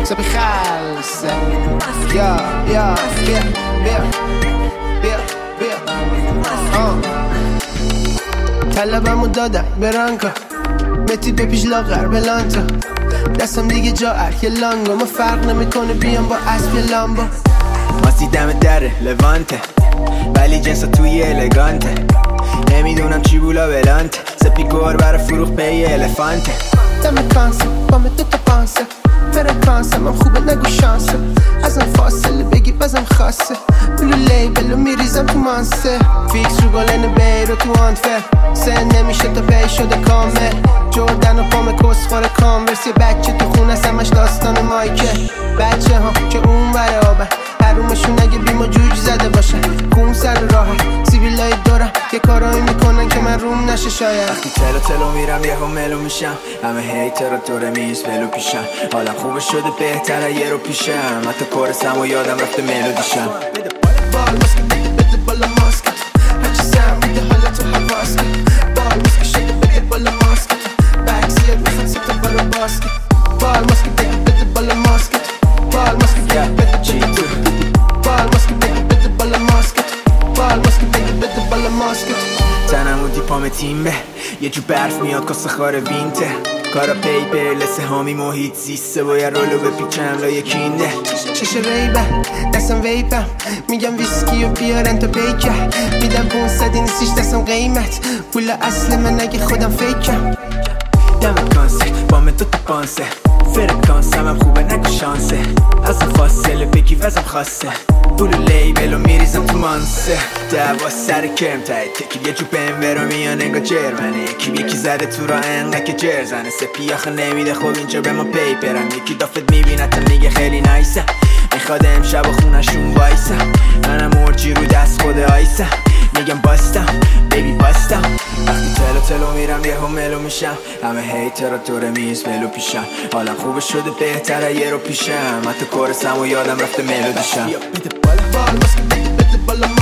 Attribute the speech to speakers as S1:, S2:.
S1: سبی خلصه یا بیا طلبمو دادم برانکا متی بپیش لاغر بلانتا دستم دیگه جا یه لانگو ما فرق نمیکنه بیام با اسب یه لامبو
S2: ماستی دم دره لوانته ولی جنسا توی الگانته نمیدونم چی بولا بلانته سپی گور برا فروخ پی الفانته
S1: دم کانسه با من دوتا پانسه فرکانسه من خوبه نگو شانسه ازم فاصله بگی بازم خاصه بلو لیبلو میریزم تو مانسه فیکس رو گلن بیرو تو آنفه سن نمیشه تا پی شده کامل جردن و پام کسخور کانورس یه بچه تو خونه سمش داستان مایکه بچه ها که اون بره آبه حرومشون اگه بیما جوج زده باشه کون سر راهه سیبیلای دارم یه کارایی میکنن که من روم نشه شاید
S2: وقتی تلو میرم یه ملو میشم همه هیتر رو دوره میز ولو پیشم حالم خوبه شده بهتره یه رو پیشم حتی کورسم و یادم رفته ملودیشم
S1: بال ماسکت بده بالا ماسکت هرچی سر میده حالا تو حواسکت بال ماسکت شده بده بالا ماسکت بکسیت میخواد سیتا برا باسکت بال ماسکت بده بالا ماسکت بال ماسکت بده چی تو بال ماسکت بده بالا ماسکت بال ماسکت بده بالا ماسکت
S2: تنمو دیپام تیمه یه جو برف میاد کاسه خار وینته کارا پیپر لسه هامی محیط زیسته باید رولو بپیچم لایه کینه
S1: چش ریبه دستم ویپم میگم ویسکی و بیارن تا پیکه میدم 500 نیستیش دستم قیمت پول اصل من اگه خودم فیکم
S2: دمت کانسه با من دوتا پانسه فرکانسم هم خوبه نگو شانسه از فاصله بگی وزم خاصه بلو لیبلو میریزم تو مانسه دعوا سر کرم تایی تکی یه جو بنورو میان انگا جرمنه یکی زده تو را انقه که جرزنه سپی آخه نمیده خب اینجا به ما پیپرم یکی دافت میبینتم میگه خیلی نایسه میخواد امشب و خونشون وایسم منم مرچی رو دست خود آیسم میگم باستم بیبی باستم وقتی تلو میرم یه ملو میشم همه هیتر رو دوره میز ولو پیشم حالم خوبه شده بهتره یه رو پیشم حتی کورسم و یادم رفته ملودیشم
S1: بال ماسکت بده بالا